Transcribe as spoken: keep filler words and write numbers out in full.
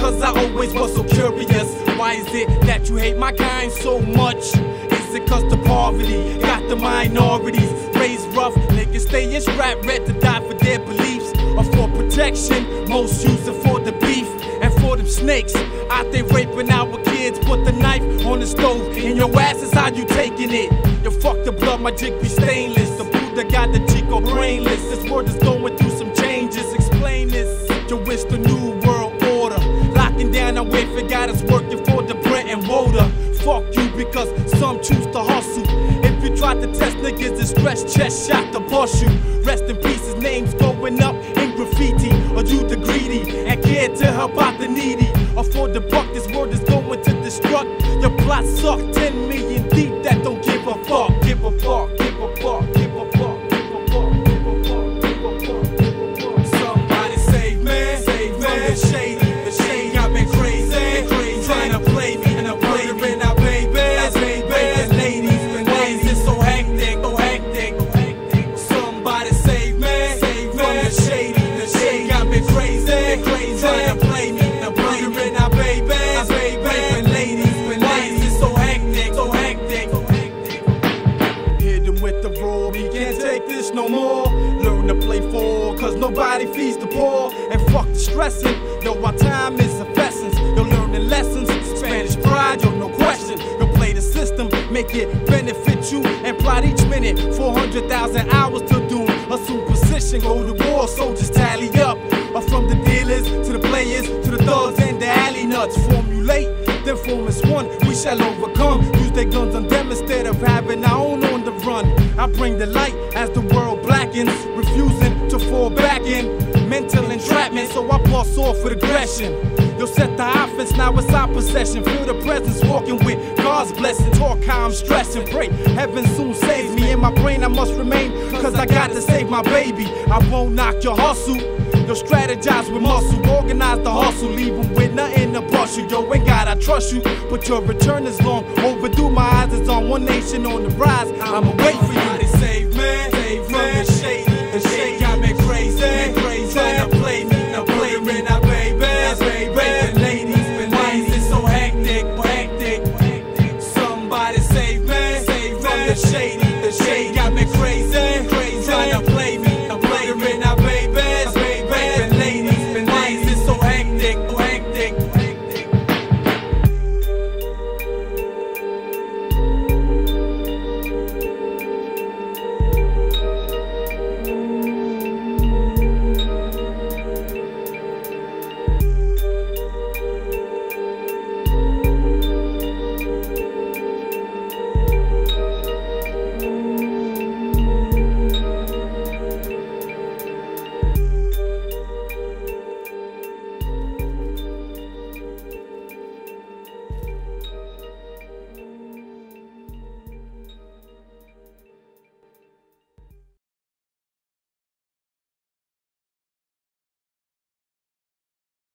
cause I always was so curious. Why is it that you hate my kind so much? Is it cause the poverty got the minorities raised rough? Niggas stay in strap, ready to die for their beliefs. Or for protection, most use it for the beef. And for them snakes, out there raping our kids. Put the knife on the stove, and your ass is how you taking it. You fuck the blood, my jig be stainless. The Buddha got the Chico brainless. This world is going through some changes. Explain this. You wish the new world order. Locking down our way, forgot us working for the bread and water. Fuck you because some choose to hustle. If you try to test niggas, the stretch chest shot to bust you. Rest in peace, his name's going up in graffiti. Or you the greedy and care to help out the needy. Or for the buck, this world is going to destruct. Your plot suck, ten million deep that don't give a fuck. Give a fuck, give a fuck, give a fuck, give a fuck, give a fuck, give a fuck, give a fuck. Somebody save me, save me. From the shady, the shady got me crazy, crazy. Trying to play me and I'm murdering our babies, babies, ladies, and ladies. It's so hectic, so hectic, so hectic. Somebody save me, save me. From the shady, the shady got me crazy, crazy. Trying to play me and I'm murdering our babies, babies, and ladies, and ladies. It's so hectic, so hectic, so hectic. Hit them with the raw, we can't take this no more. Learn to play for, cause nobody feeds the poor. And fuck the stressing, yo, our time is of essence. Yo, learning lessons, Spanish pride, yo, no question. Yo, play the system, make it benefit you. And plot each minute, four hundred thousand hours to doom. Assume position, go to war, soldiers tally up. Or from the dealers, to the players, to the thugs and the alley nuts. Formulate, then form as one, we shall overcome. Use their guns on them instead of having our own on the run. I bring the light as the world blackens, refusing to fall back in mental entrapment, so I bust off with aggression. Yo, set the offense, now it's our possession. Feel the presence, walking with God's blessing. Talk how I'm stressing, pray heaven soon saves me. In my brain I must remain, cause I got to save my baby. I won't knock your hustle. Yo, strategize with muscle, organize the hustle. Leave them with nothing to bust you. Yo, ain't God, I trust you, but your return is long overdue. My eyes is on one nation on the rise, I'ma wait for you. Save me.